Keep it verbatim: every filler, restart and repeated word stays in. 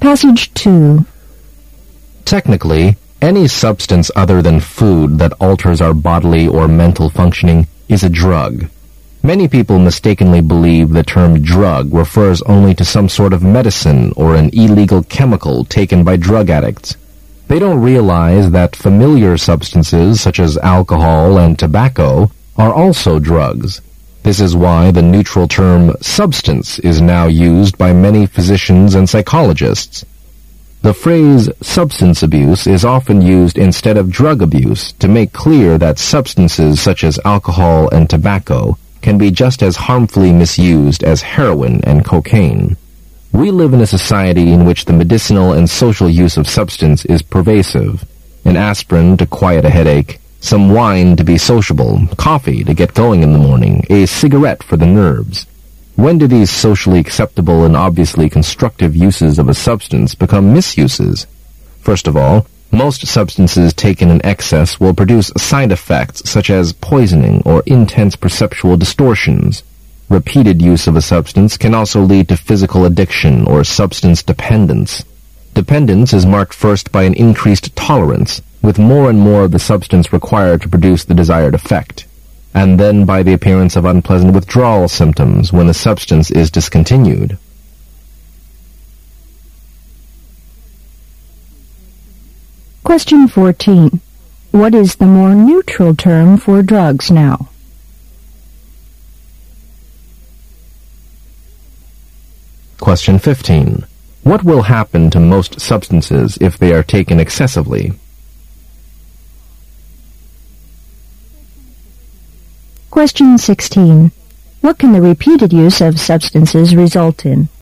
Passage two. Technically, any substance other than food that alters our bodily or mental functioning is a drug. Many people mistakenly believe the term drug refers only to some sort of medicine or an illegal chemical taken by drug addicts. They don't realize that familiar substances such as alcohol and tobacco are also drugs. This is why the neutral term substance is now used by many physicians and psychologists. The phrase substance abuse is often used instead of drug abuse to make clear that substances such as alcohol and tobacco can be just as harmfully misused as heroin and cocaine. We live in a society in which the medicinal and social use of substance is pervasive. An aspirin to quiet a headache, some wine to be sociable, coffee to get going in the morning, a cigarette for the nerves. When do these socially acceptable and obviously constructive uses of a substance become misuses? First of all, most substances taken in excess will produce side effects such as poisoning or intense perceptual distortions. Repeated use of a substance can also lead to physical addiction or substance dependence. Dependence is marked first by an increased tolerance, with more and more of the substance required to produce the desired effect, and then by the appearance of unpleasant withdrawal symptoms when the substance is discontinued. Question fourteen. What is the more neutral term for drugs now? Question fifteen. What will happen to most substances if they are taken excessively? Question sixteen. What can the repeated use of substances result in?